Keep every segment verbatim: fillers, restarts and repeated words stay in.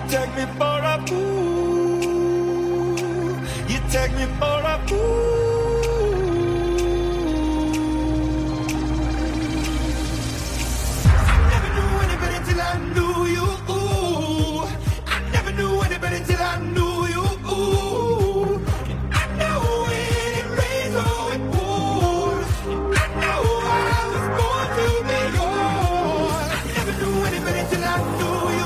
take me for a fool. You take me for a fool. I never knew any better till I knew you. I never knew any better till I knew you. I know when it rains or it pours. I know I was born to be yours. I never knew any better till I knew you.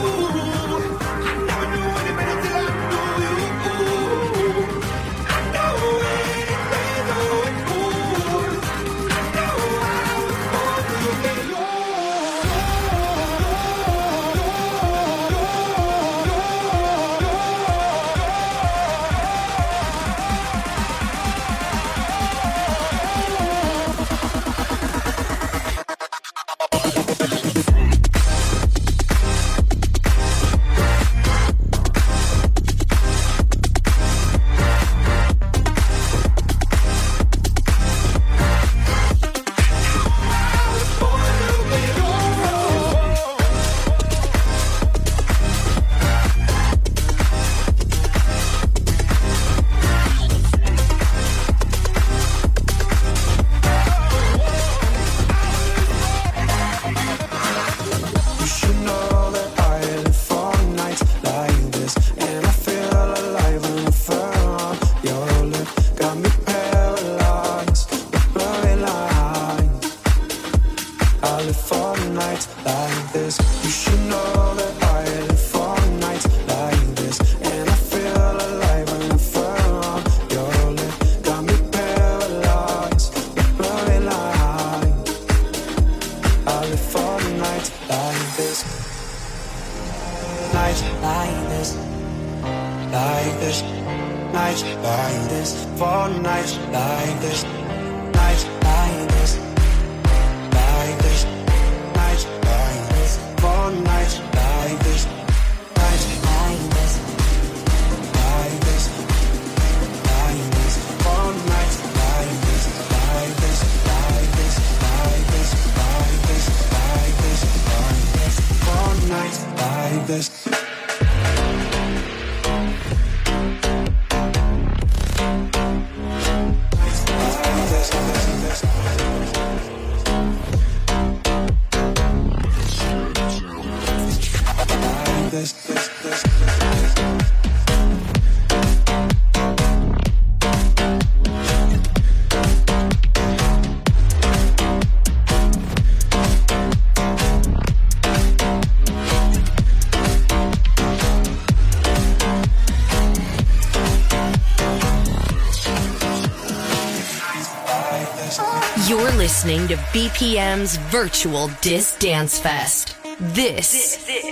Listening to B P M's Virtual Disc Dance Fest. This, this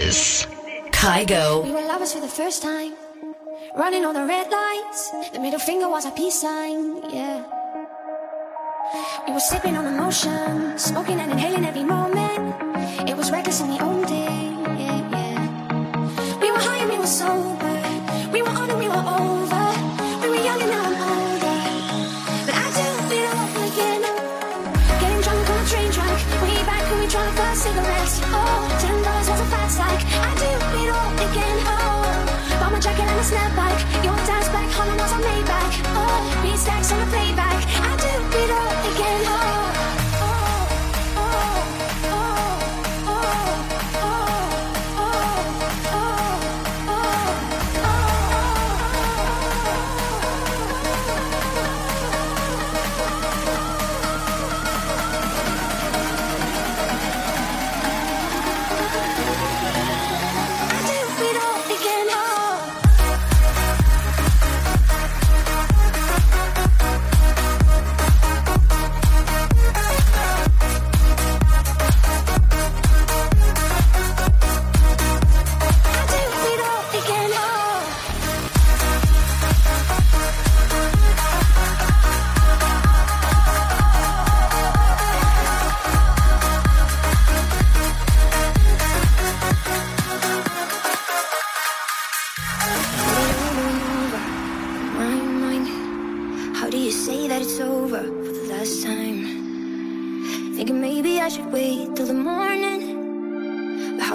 is Kygo. We were lovers for the first time, running on the red lights. The middle finger was a peace sign, yeah. We were sipping on emotion, smoking and inhaling every moment. It was reckless in the old day, yeah, yeah. We were high and we were sober. We were on and we were over. We were young and now I'm older. But I do it all again. Getting drunk on a train track. Way back when we tried first cigarettes. Oh, ten dollars was a fat stack. I do it all again. Oh, bought my jacket and a snapback. Your dad's back, Holland was on Maybach. Oh, beat stacks on the playback. I do it all again. Oh, oh, oh, oh, oh, oh, oh, oh,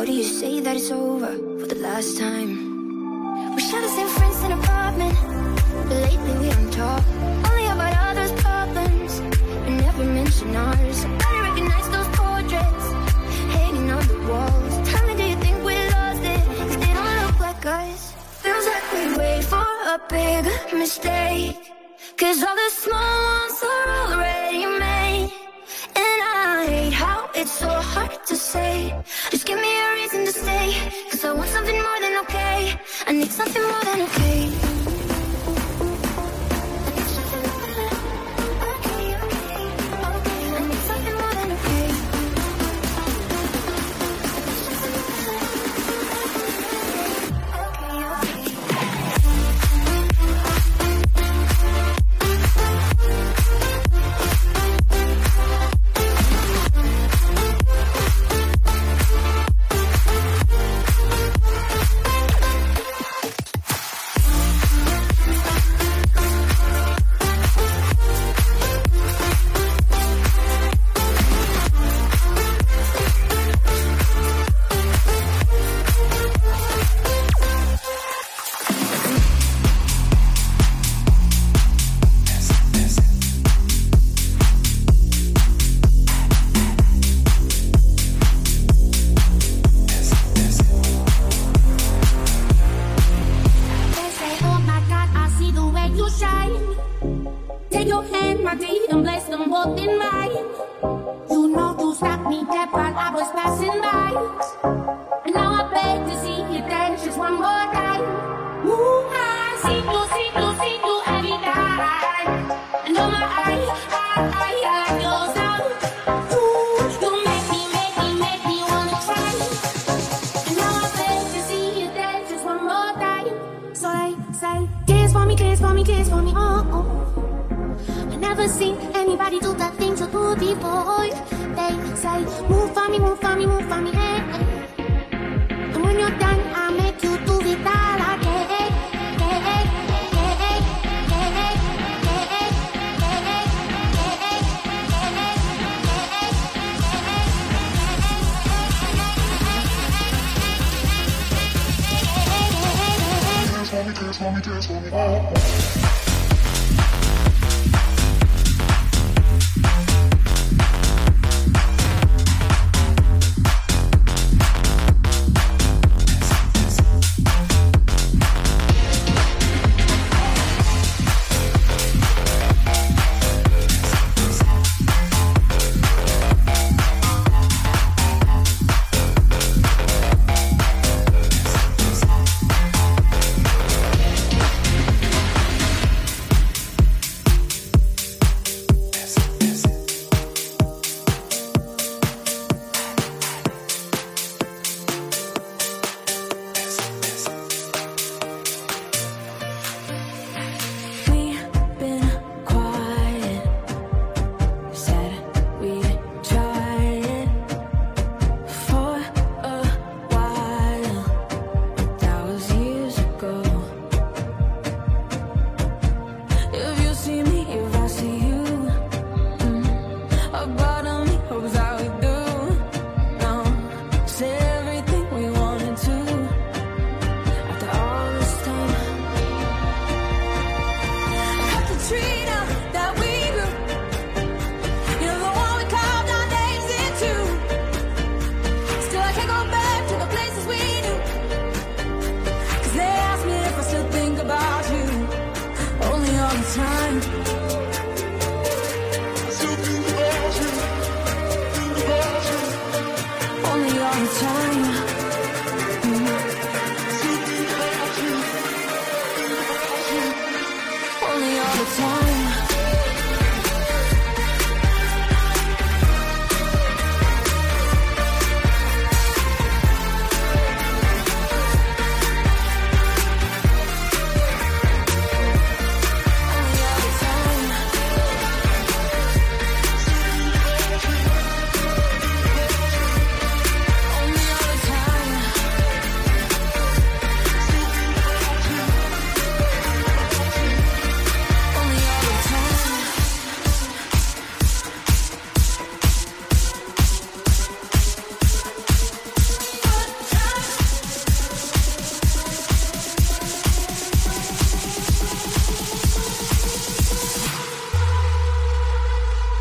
How do you say that it's over for the last time? We share the same friends in an apartment, but lately we don't talk. Only about others' problems, and never mention ours. I barely recognize those portraits hanging on the walls. Tell me, do you think we lost it? 'Cause they don't look like us. Feels like we wait for a big mistake, 'cause all the small ones are already made. And I hate how it's so hard to say. Just give me a reason to stay, 'cause I want something more than okay. I need something more than okay.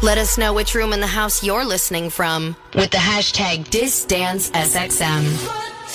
Let us know which room in the house you're listening from with the hashtag DisDanceSXM.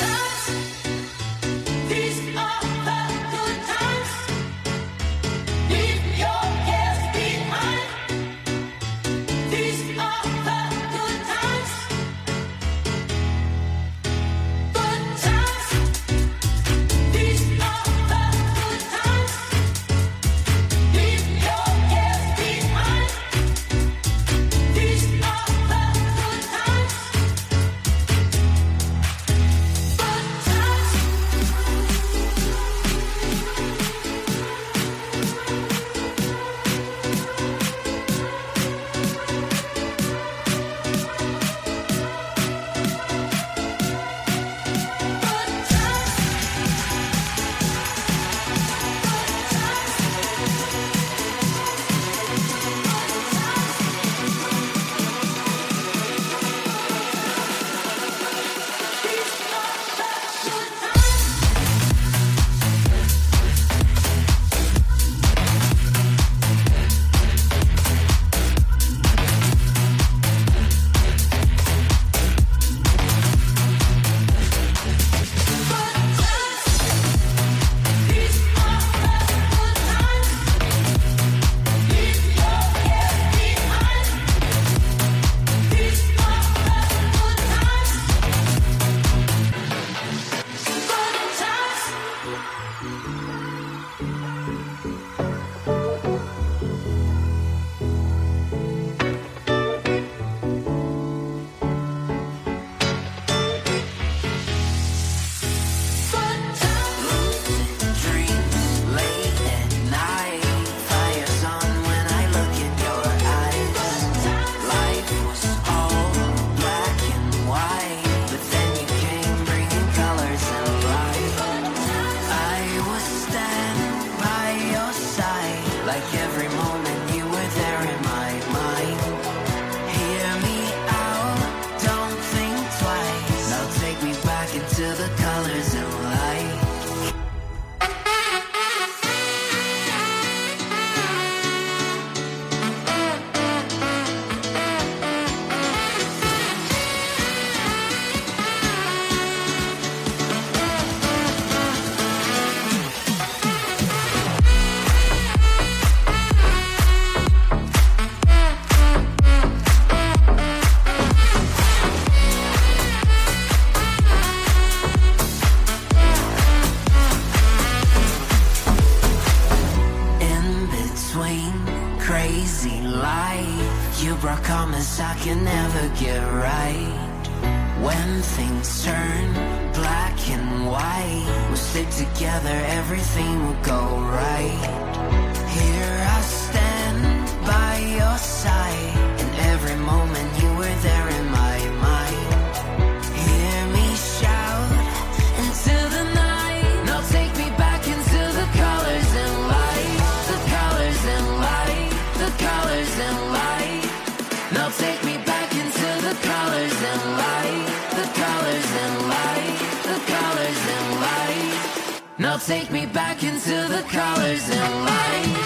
Take me back into the colors and light.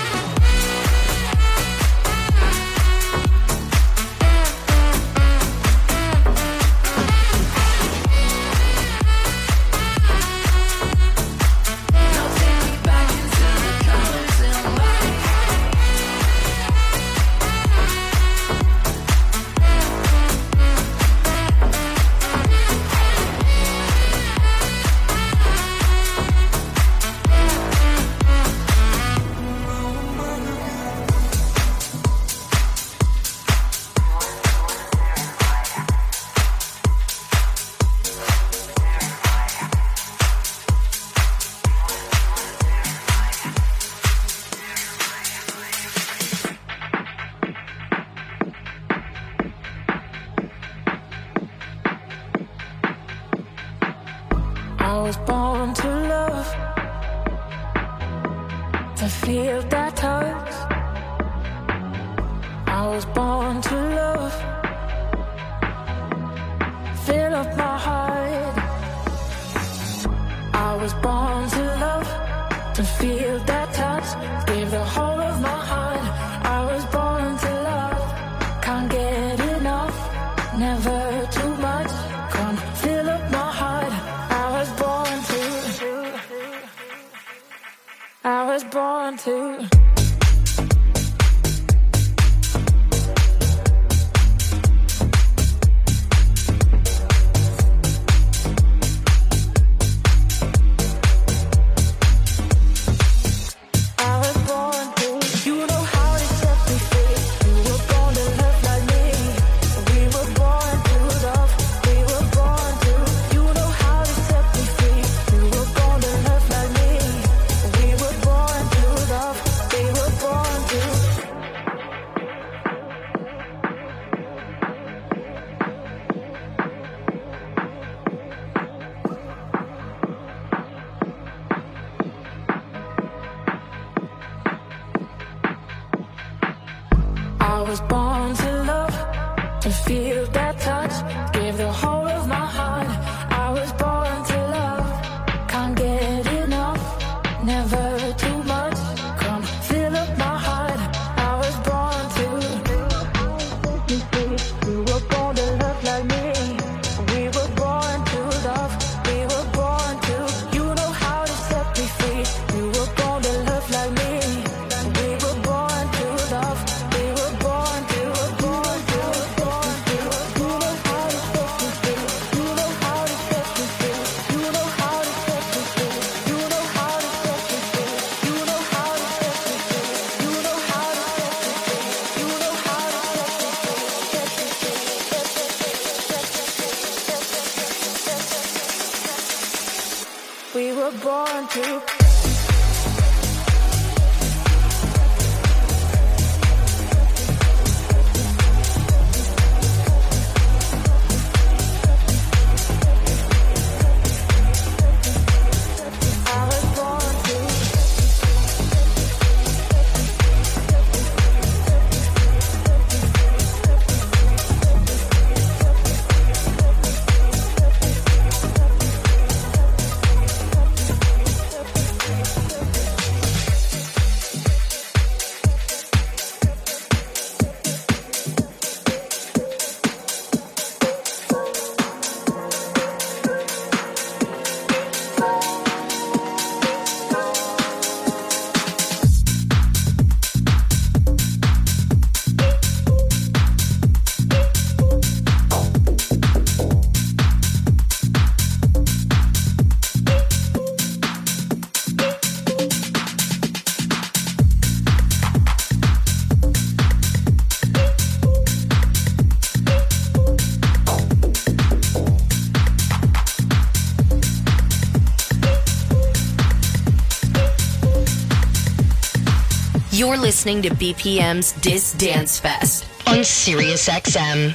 I was born to love, to feel that touch. I was born to love, fill up my heart. I was born to love, to feel that touch, give the whole of my heart. I was born to love, was born to. You're listening to B P M's Dis Dance Fest on Sirius X M.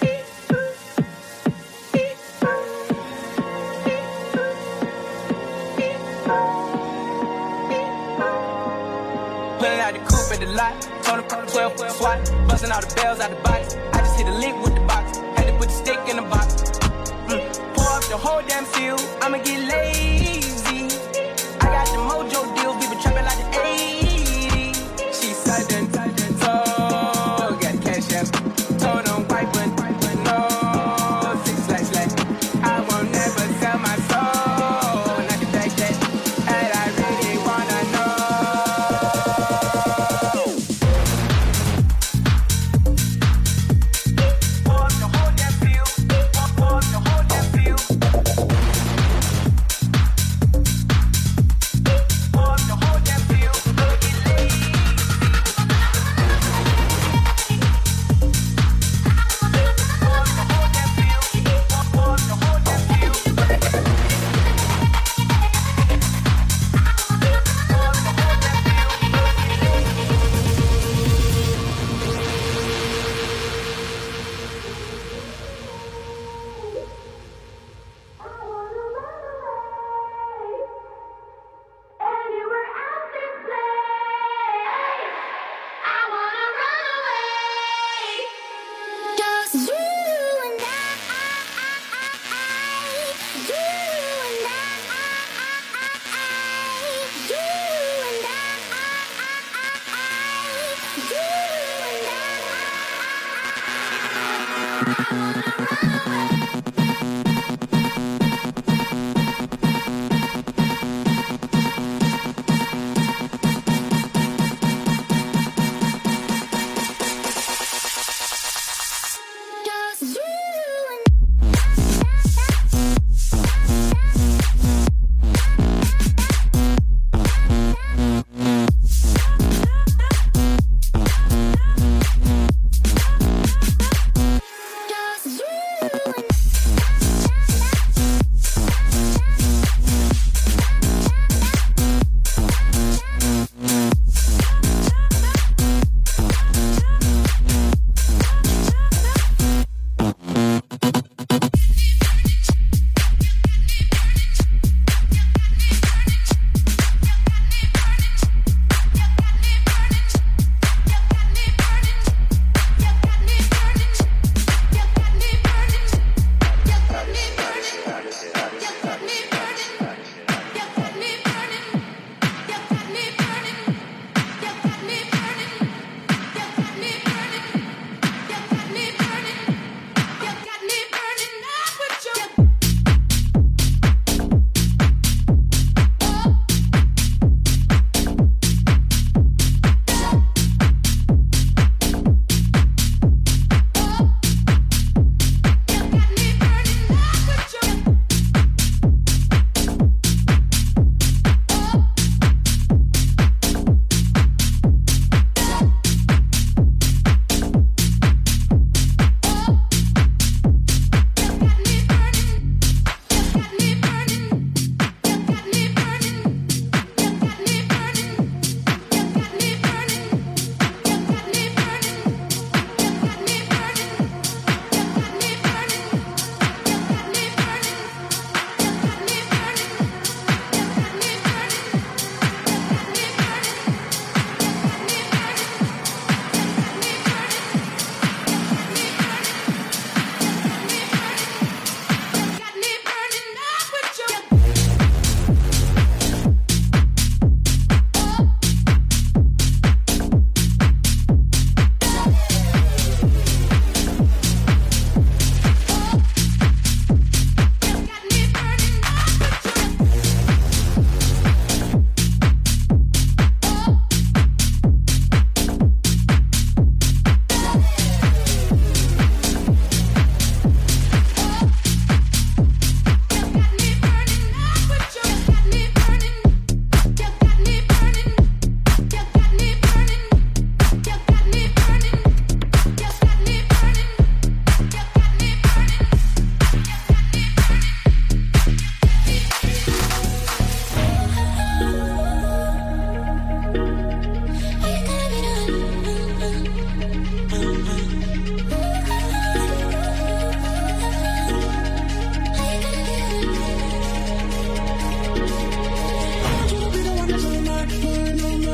Pulling out the coupe at the lot, told him twelve foot swat, busting all the bells out the box. I just hit a lick with the box, had to put the stick in the box. Mm. Pour up the whole damn field, I'ma get lazy. I got the mojo deal, we been trapping like the eighties. She sudden, sudden, so got the cash app, told him wipe and no six slash slash. I won't never sell my soul, not the fact that, and I really wanna know. Pour up the whole damn field, pour up the whole damn field.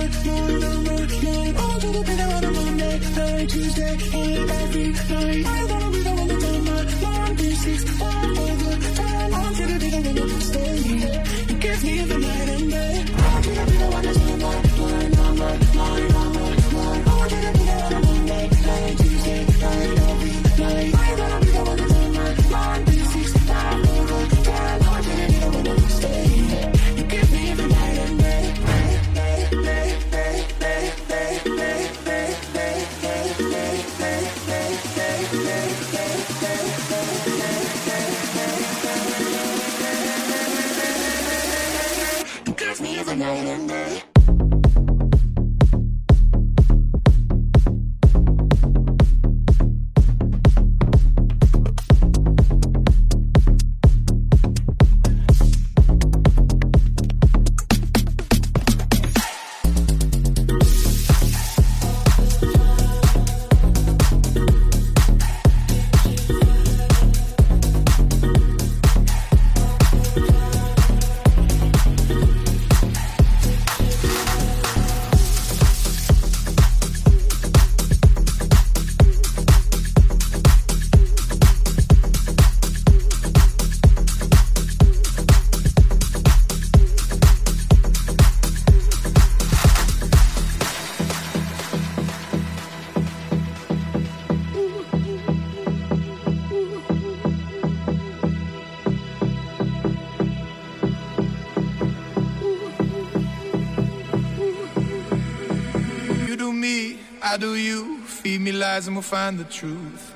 I do you, feed me lies and we'll find the truth.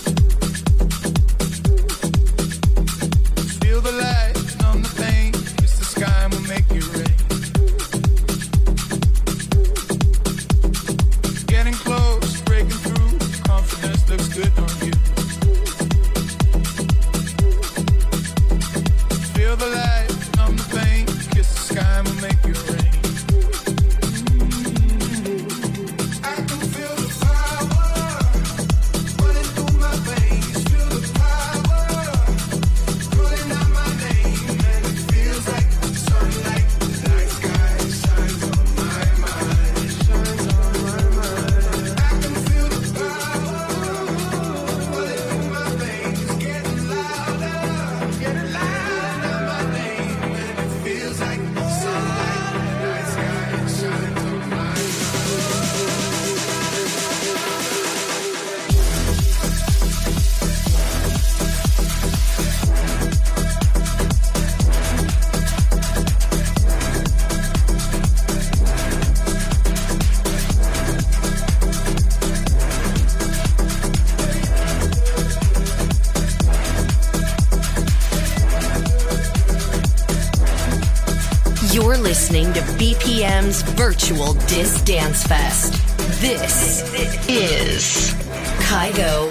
Feel the light, numb the pain, kiss the sky and we'll make it rain. Getting close, breaking through, confidence looks good on you. Feel the light, numb the pain, kiss the sky and we'll make it rain. You're listening to B P M's Virtual Disc Dance Fest. This is Kygo.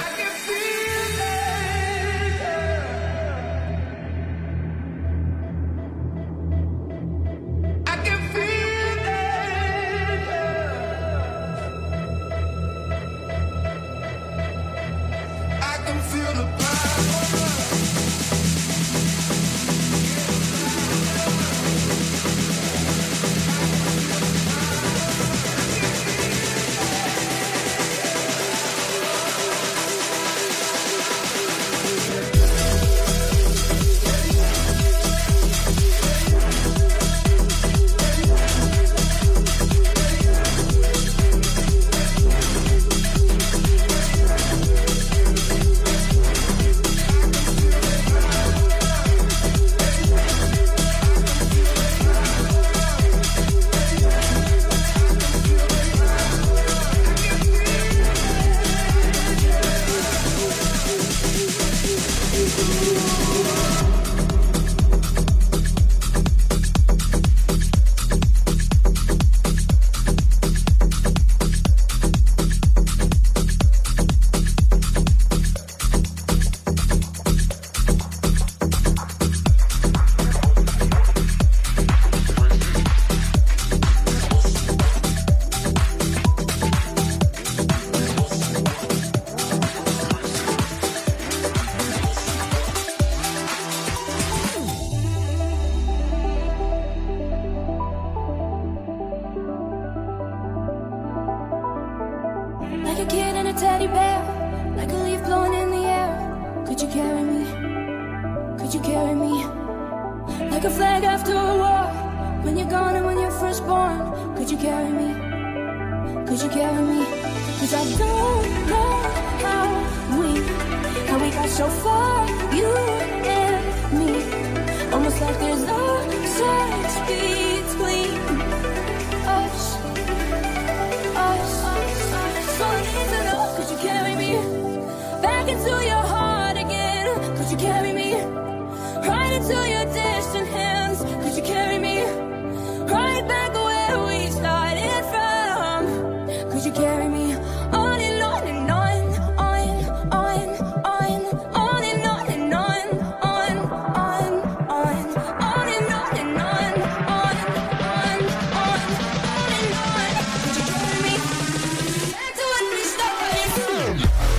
a teddy bear, like a leaf blowing in the air. Could you carry me? Could you carry me? Like a flag after a war, when you're gone and when you're first born. Could you carry me? Could you carry me? Cause I don't know how we, how we got so far, you and me. Almost like there's no sense between us, us. So I need to know, could you carry me back into your heart again? Could you carry me right into your distant hands? Could you carry me right back where we started from? Could you carry me on and on and on, on, on, on, on and on and on, on, on, on, on and on and on, on, on, on, on and on? Could you carry me back to when we started?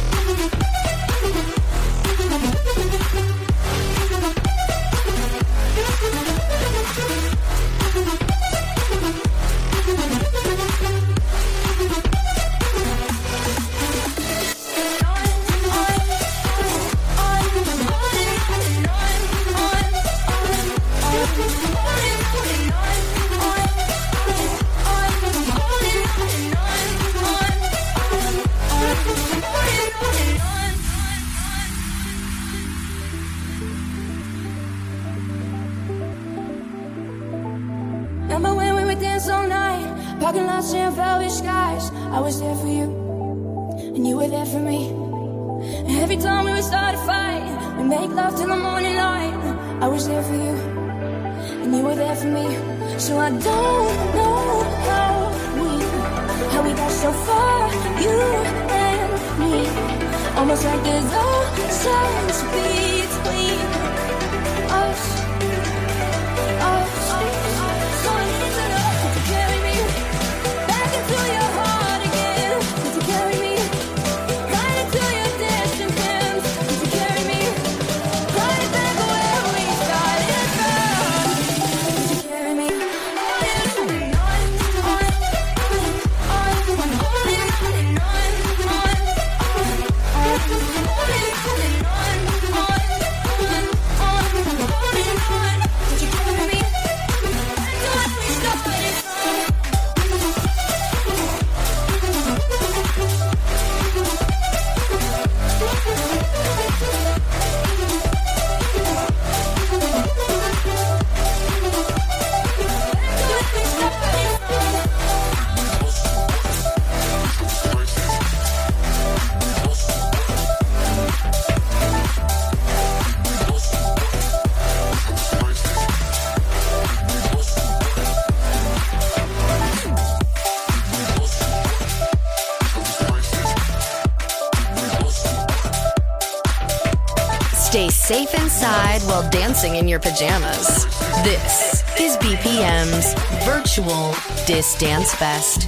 Remember when we would dance all night, parking lots and velvet skies? I was there for you, and you were there for me. And every time we would start a fight, we make love till the morning light. I was there for you, and you were there for me. So I don't know how we, how we got so far, you and me. Almost like there's no sense between us, us. So I need to know, could you carry me back into your heart again? Could you carry me right into your distant hands? Could you carry me right back where we started from? Could you carry me on and on and on, on, on, on, on and on and on, on, on, on, on and on and on, on, on, on, on and on? Could you carry me back to when we started from? Stay safe inside while dancing in your pajamas. This is B P M's Virtual Dis Dance Fest.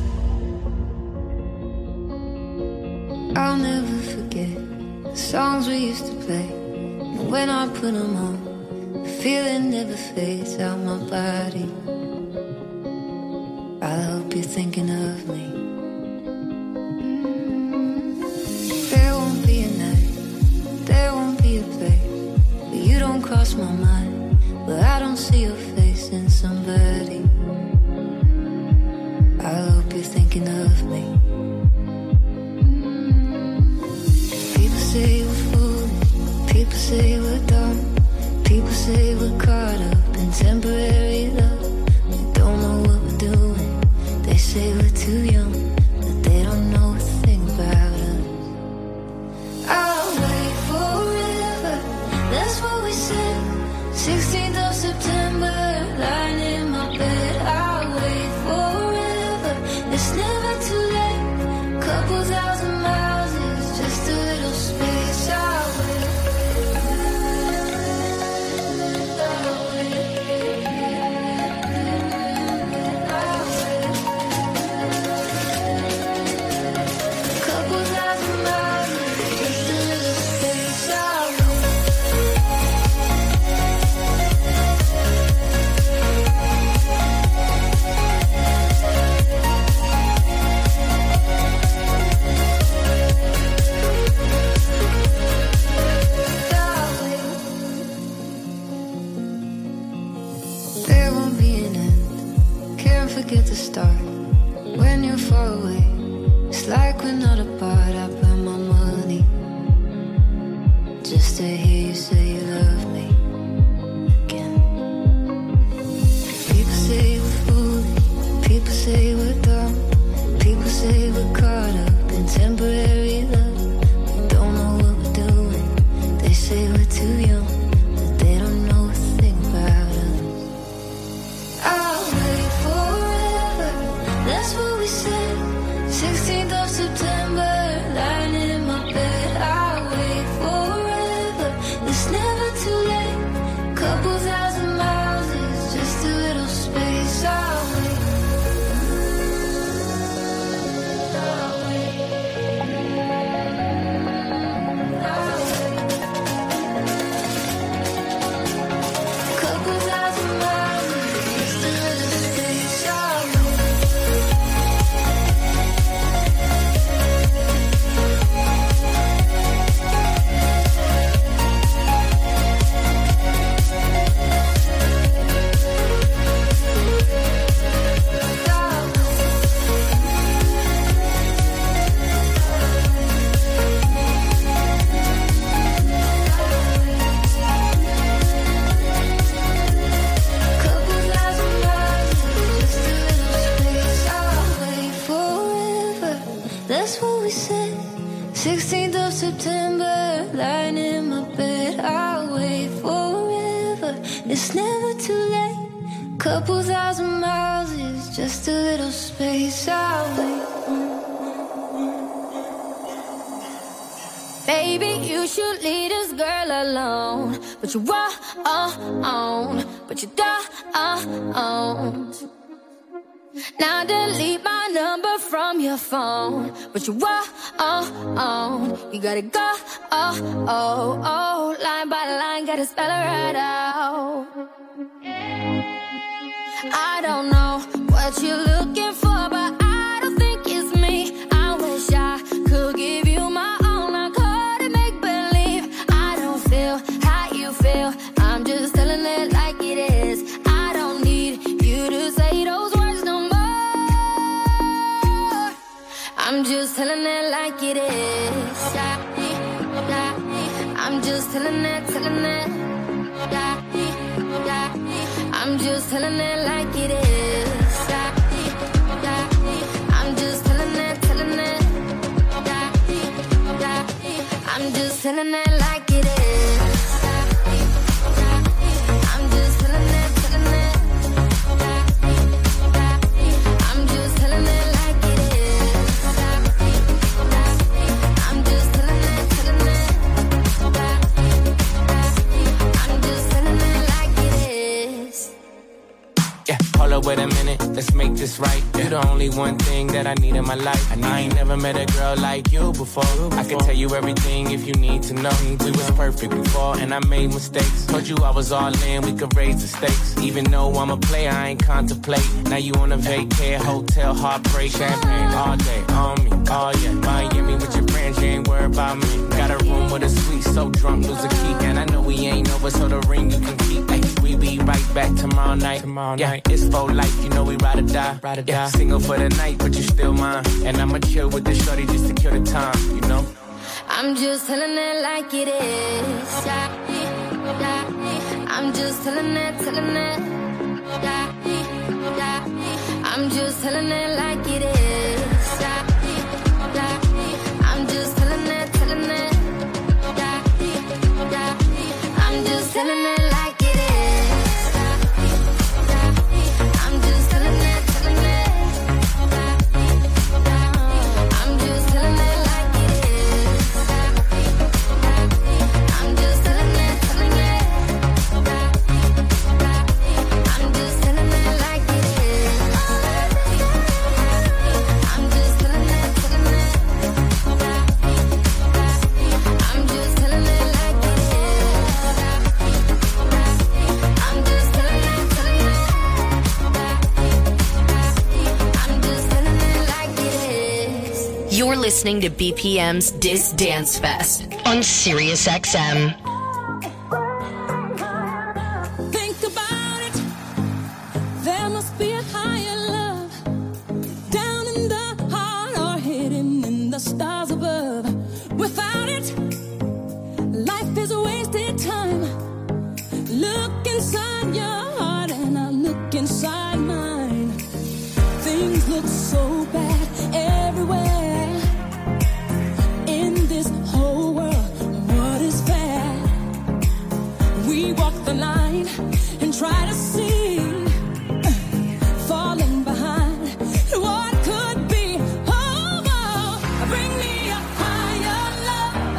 I'll never forget the songs we used to play. And when I put them on, the feeling never fades out my body. I hope you're thinking of me. There won't be a night, there won't be a place where you don't cross my mind, where I don't see your face in somebody. I hope you're thinking of me. People say we're foolish, people say we're dumb, people say we're caught up in temporary love. They don't know what we're doing, they say we're too young, but they don't know a thing about us. I'll wait forever, that's what we said. sixteenth of September, lying in my bed. I'll wait forever, it's never too late. forget to start when you're far away. It's like we're not apart. I burn my money just to hear you say you love me again. People say we're foolish, people say we're dumb, people say we're caught up in temporary love. We don't know what we're doing. They say we're too young, but they don't know a thing about us. I'll wait forever, that's what we said. sixteenth of September, lying in my bed. I'll wait forever, it's never too late. Couple thousand miles is just a little space. I'll wait. I'll wait. I'll wait. Couple thousand miles is just a little space. I'll wait. Couple thousand miles is just a little space. I'll wait forever, that's what we said. sixteenth of September, lying in my bed. I'll wait forever, it's never too late. Couple thousand miles is just a little space. I'll wait. Baby, you should leave this girl alone. But you are on, but you don't. Now delete my number from your phone. But you are on, you gotta go. Oh, oh, oh, line by line, gotta spell it right out. I don't know what you're looking for, but I don't think it's me. I wish I could give you my all. I couldn't make believe. I don't feel how you feel. I'm just telling it like it is. I don't need you to say those words no more. I'm just telling it like it is. I'm just telling it, telling it. I'm just telling it like it is. I'm just telling it, telling it. I'm just telling it like it is. I'm just telling it, telling it. I'm just telling it like it is. I'm just telling it, telling it. I'm just telling it like it is. Yeah, hold up, wait a minute, let's make this right. You the only one thing that I need in my life. I, I ain't never met a girl like you before. I can tell you everything if you need to know. We was perfect before and I made mistakes. Told you I was all in, we could raise the stakes. Even though I'm a player, I ain't contemplate. Now you on a vacay, hotel, heartbreak. Champagne all day, on me, oh yeah. Miami with your friends, you ain't worried about me. Got a room with a suite, so drunk, lose a key. And I know we ain't over, so the ring you can keep. Ay, we be right back tomorrow night. Tomorrow yeah, night. It's for life, you know we ride or die. Ride or yeah, die. Single for the night, but you still mine. And I'ma chill with the shorty just to kill the time, you know? I'm just telling it like it is. I'm just telling it, telling it. I'm just telling it like it is. I'm just telling it, telling it. I'm just telling it like it is. I'm just telling it, telling it. I'm just telling it like it is. I'm just telling it, telling it. I'm just telling it like it is. I'm just telling it, telling it. I'm just telling it like it is. I'm just telling it, telling it. I'm just telling it like it is. You're listening to B P M's Dis Dance Fest on Sirius X M. Think about it. There must be a higher love. look so bad everywhere in this whole world. What is fair? We walk the line and try to see, falling behind what could be. Oh, oh, bring me a higher love.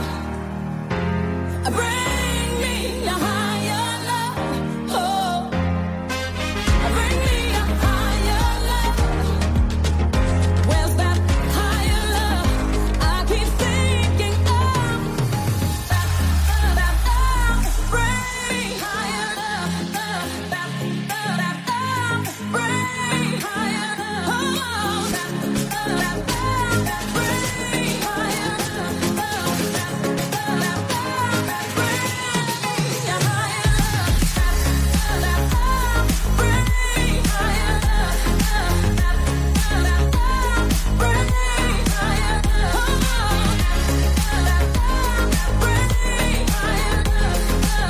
Bring me a higher love. Oh, bring me a higher love. Where's that higher love? I keep thinking of that, that, that. Bring me higher love. That, that, that. Bring me higher love. Oh, that, that, that. Bring me higher love. Oh, that, that, that. Bring me a higher love. That, that, that. Bring me higher love. That, that, that. Bring me higher love. Oh, that, that, that. Bring me higher love.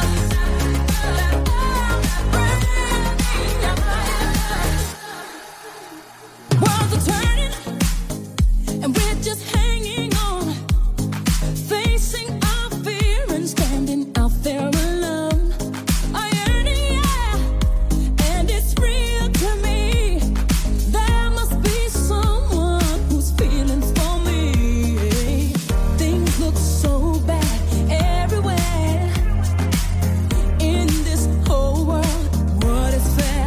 Worlds are turning, and we're just hanging on, facing our fear and standing out there alone. A yearning, yeah, and it's real to me. There must be someone who's feeling for me. Things look so bad everywhere in this whole world. What is fair?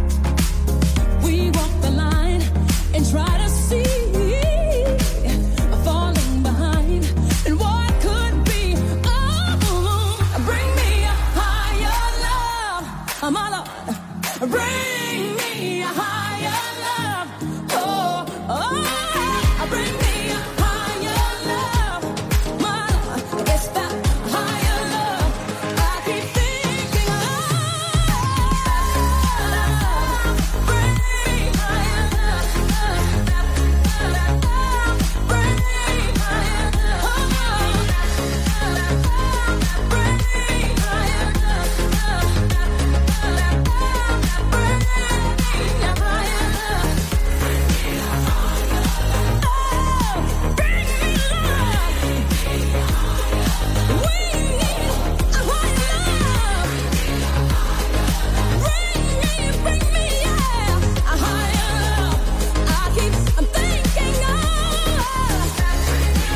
We walk the line and try to see, falling behind and what could be. Oh, bring me a higher love, my Lord. Bring me a higher love. Oh, oh, bring me a higher love, my Lord. It's that higher love I keep thinking of. Bring me higher love. Bring me higher love. Oh, bring me higher love. Bring me a higher love. Oh, bring me love. We need a higher love. Bring me, bring me, yeah, a higher love. I keep, I'm thinking of. Bring me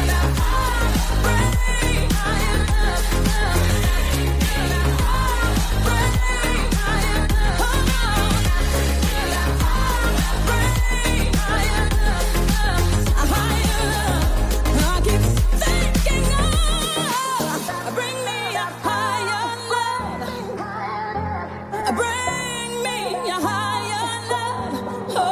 higher love. Bring me higher love. Oh, bring me higher love. A higher love. I keep thinking of. Bring me a higher love. Bring me a higher love. Oh.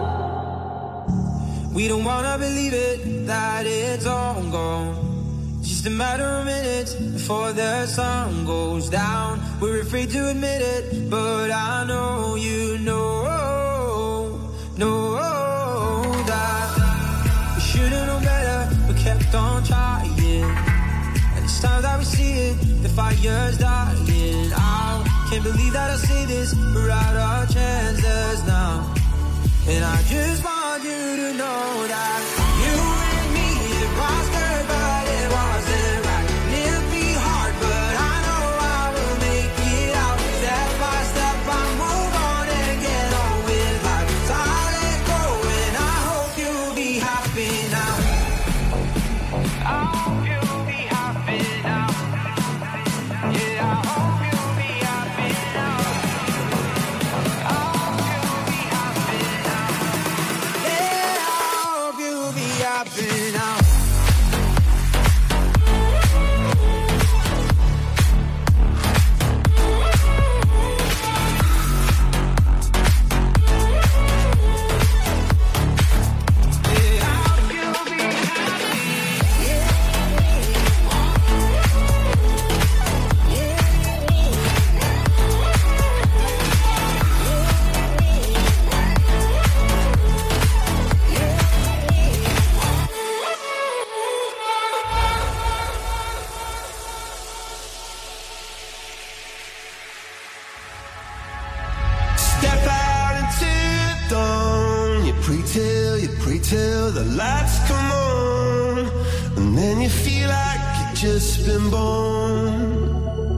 We don't wanna believe it, that it's all gone. Just a matter of minutes before the sun goes down. We're afraid to admit it, but I know you know, know that we should've known better, but kept on trying. And it's time that we see it, the fire's dying out. Can't believe that I say this, we're out of chances now. And I just want you to know that you and me, it was good, but it wasn't right. And it'll be hard, but I know I will make it out. Step by step, I move on and get on with life. So I'll let go, and I hope you'll be happy now. I hope you'll be happy now. Yeah, I hope you'll be happy now. I hope you'll be happy now. Yeah, I hope you'll be happy now. pray till, you pray till the lights come on, and then you feel like you've just been born.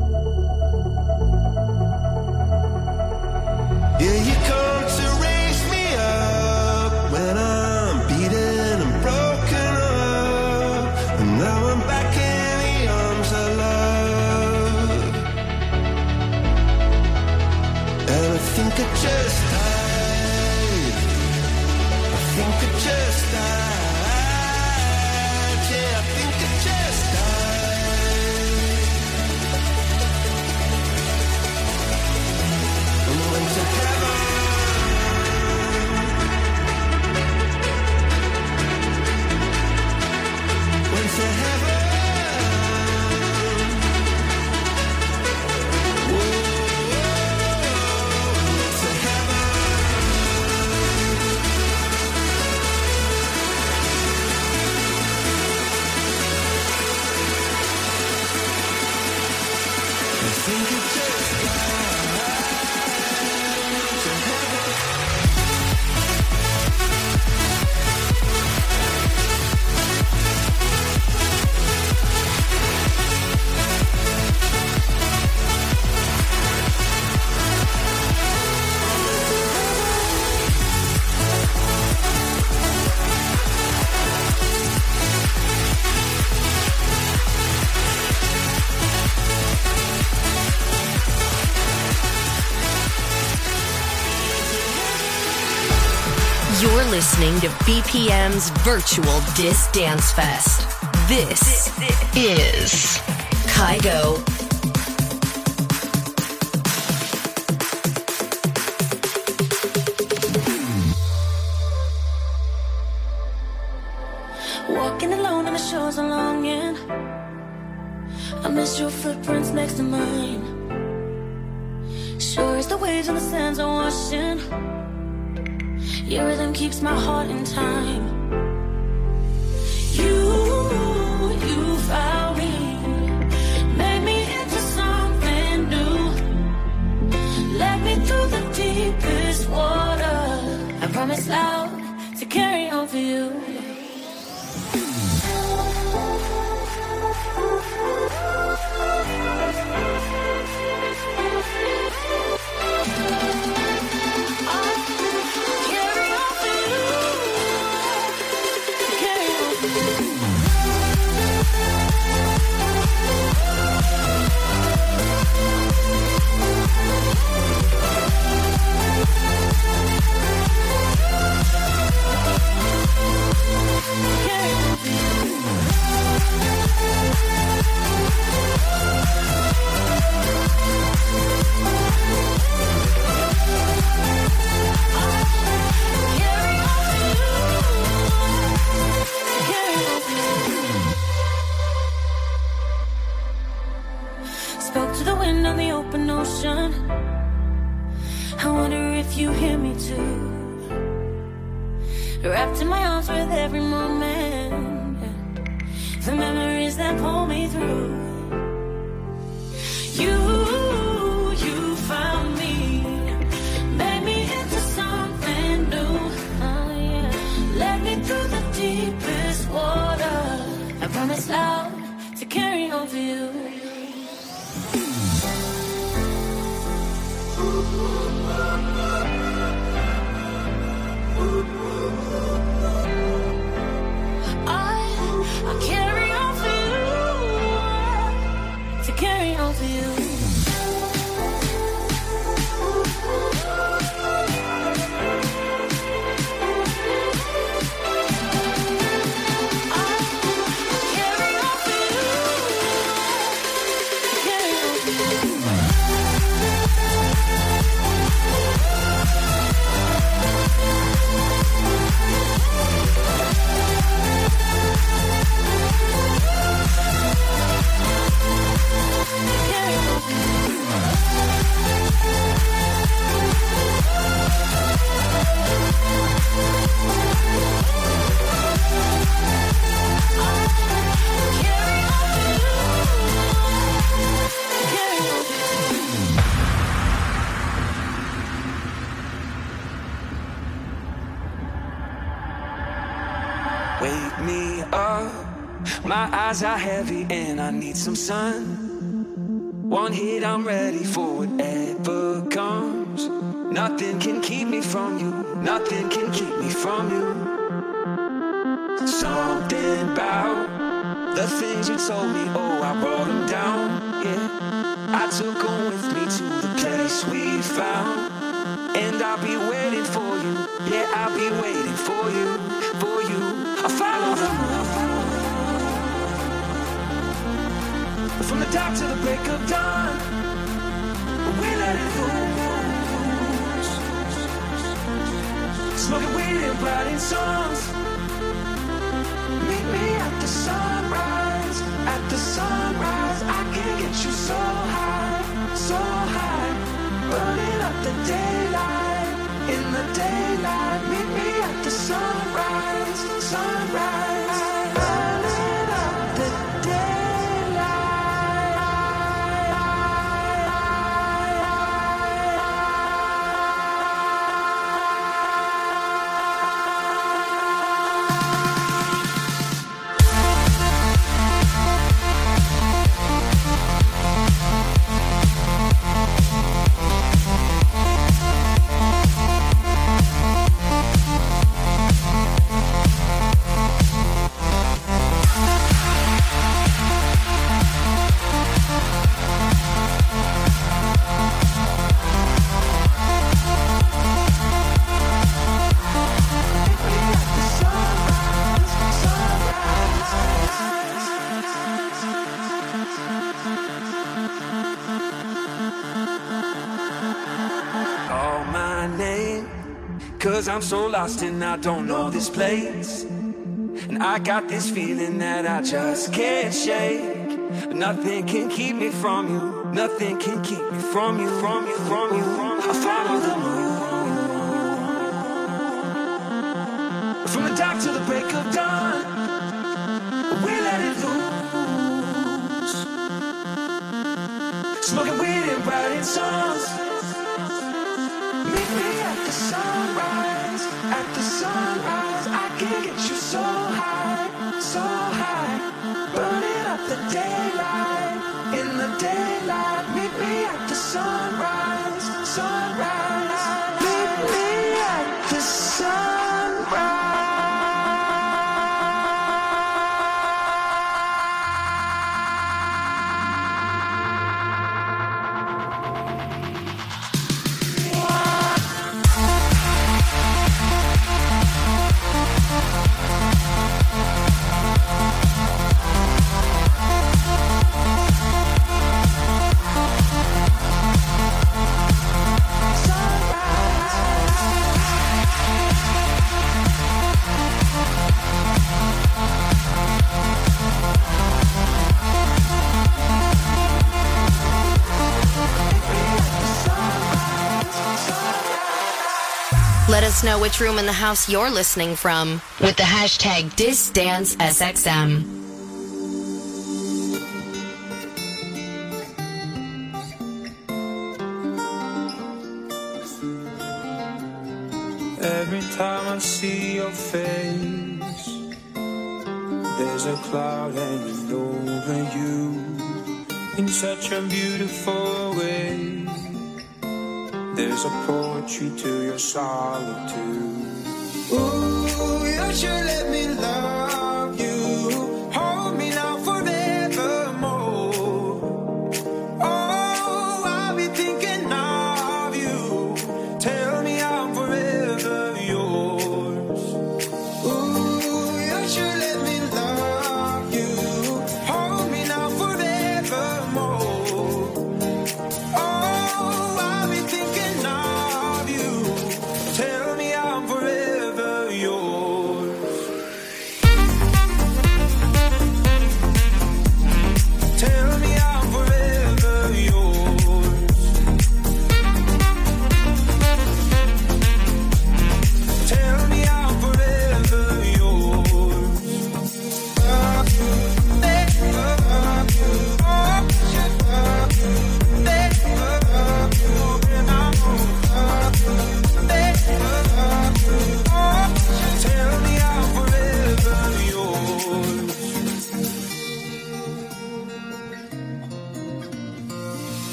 Yeah, you come to raise me up when I'm beaten and broken up, and now I'm back in the arms of love. And I think I just died, I think I just died, yeah, I think I just died. And went to heaven. Went to heaven. Whoa, went to heaven. I think it just died. To heaven. You're listening to B P M's Virtual Dis Dance Fest. This is Kygo. Walking alone on the shores of longing, I miss your footprints next to mine. Sure as the waves and the sands are washing, your rhythm keeps my heart in time. You, you found me, made me into something new, led me through the deepest water. I promise loud to carry on for you. Carry on for you. Carry on for you. Carry on for you. Spoke to the wind on the open ocean. I wonder if you hear me too. Wrapped in my arms with every moment, the memories that pull me through. You, you found me, made me into something new. Oh yeah, led me through the deepest water. I promise loud to carry on for you. I, I carry on for you, to carry on for you. Carry on for you. Wake me up, my eyes are heavy and I need some sun. One hit, I'm ready for whatever comes. Nothing can keep me from you, nothing can keep me from you. Something about the things you told me, oh, I wrote them down, yeah. I took them with me to the place we found. And I'll be waiting for you, yeah, I'll be waiting for you, for you. I'll follow the moon from the dark to the break of dawn. We let it loose, smoking weed and writing songs. Meet me at the sunrise, at the sunrise. I can get you so high, so high. Burning up the daylight, in the daylight. Meet me at the sunrise, sunrise. Burning up the Cause I'm so lost and I don't know this place. And I got this feeling that I just can't shake. But nothing can keep me from you. Nothing can keep me from you, from you, from you. I follow the moon from the dark to the break of dawn. We let it loose, smoking weed and writing songs. Meet me at the sunrise, at the sunrise. I can get you so high, so high. Burning up the daylight, in the daylight. Meet me at the sunrise, sunrise. Meet me at the sunrise. Let us know which room in the house you're listening from with the hashtag DisDanceSXM. Every time I see your face, there's a cloud hanging over you in such a beautiful way. There's a poetry to your solitude. Ooh, you should let me love you. Hold me now forevermore. Oh, I'll be thinking of you. Tell me I'm forever yours. Ooh, you should let me love you. Hold me now forevermore. Oh, I'll be thinking of you. Tell me I'm forever yours.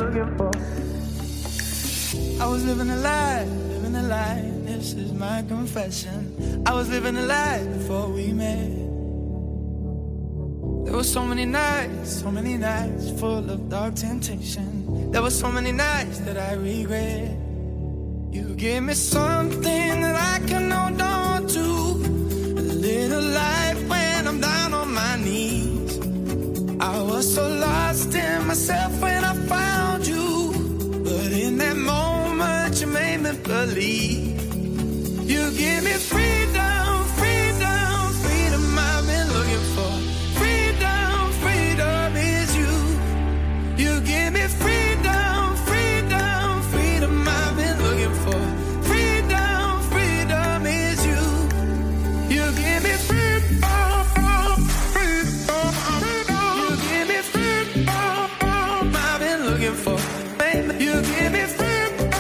looking for. I was living a lie, living a lie. This is my confession. I was living a lie before we met. There were so many nights, so many nights full of dark temptation. There were so many nights that I regret. You gave me something that I can hold on to, a little life when I'm down on my knees. I was so lost in myself when I found you, but in that moment you made me believe. You give me freedom, freedom, freedom I've been looking for. Freedom, freedom is you. You give me freedom, freedom, freedom I've been looking for. Freedom, freedom is you. You give me freedom, freedom, freedom. You give me freedom I've been looking for. You give me freedom.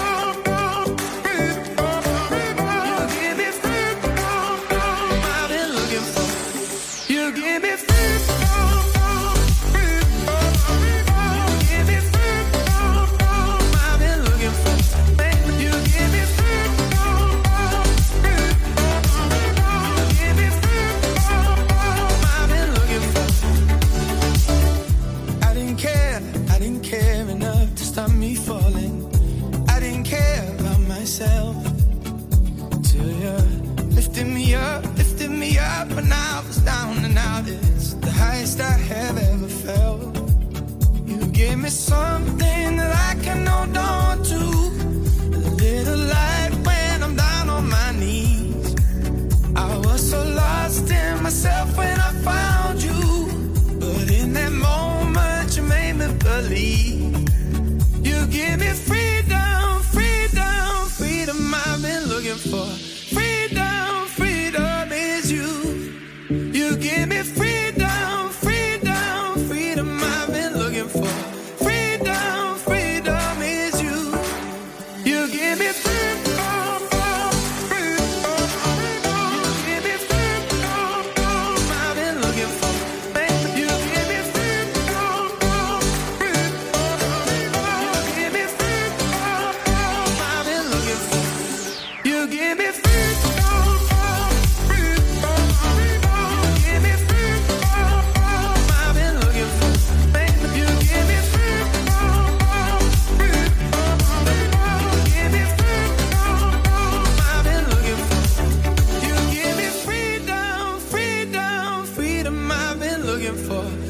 When I was down and out, it's the highest I have ever felt. You gave me something that I can hold on to, a little light when I'm down on my knees. I was so lost in myself when I found you, but in that moment you made me believe. You give me freedom, freedom, freedom I've been looking for. Freedom, freedom is you. You give me freedom, freedom, freedom I've been looking for. Freedom, freedom is you. You give me freedom, freedom, freedom. You give me freedom I've been looking for. You give me freedom, freedom, freedom. You give me freedom I've been looking for. You give me freedom. For